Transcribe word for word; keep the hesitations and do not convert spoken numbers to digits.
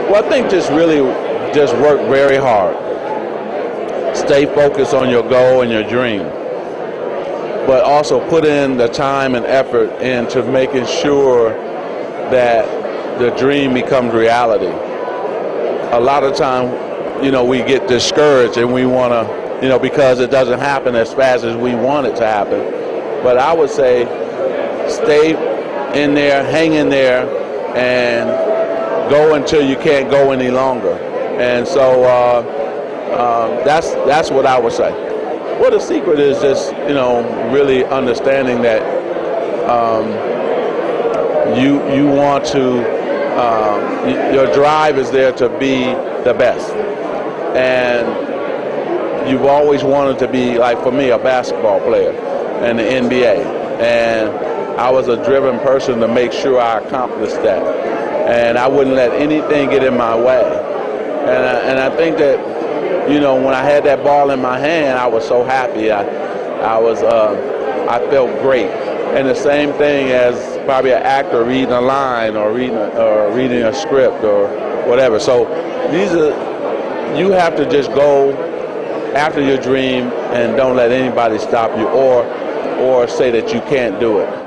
Well, I think just really just work very hard. Stay focused on your goal and your dream. But also put in the time and effort into making sure that the dream becomes reality. A lot of time, you know, we get discouraged and we want to, you know, because it doesn't happen as fast as we want it to happen. But I would say stay in there, hang in there, and go until you can't go any longer. And so uh, uh, that's that's what I would say. Well, the secret is just, you know, really understanding that um, you you want to, um, y- your drive is there to be the best. And you've always wanted to be, like for me, a basketball player in the N B A. And I was a driven person to make sure I accomplished that. And I wouldn't let anything get in my way. And I, and I think that, you know, when I had that ball in my hand, I was so happy. I, I was, uh, I felt great. And the same thing as probably an actor reading a line or reading, a, or reading a script or whatever. So these are, you have to just go after your dream and don't let anybody stop you or, or say that you can't do it.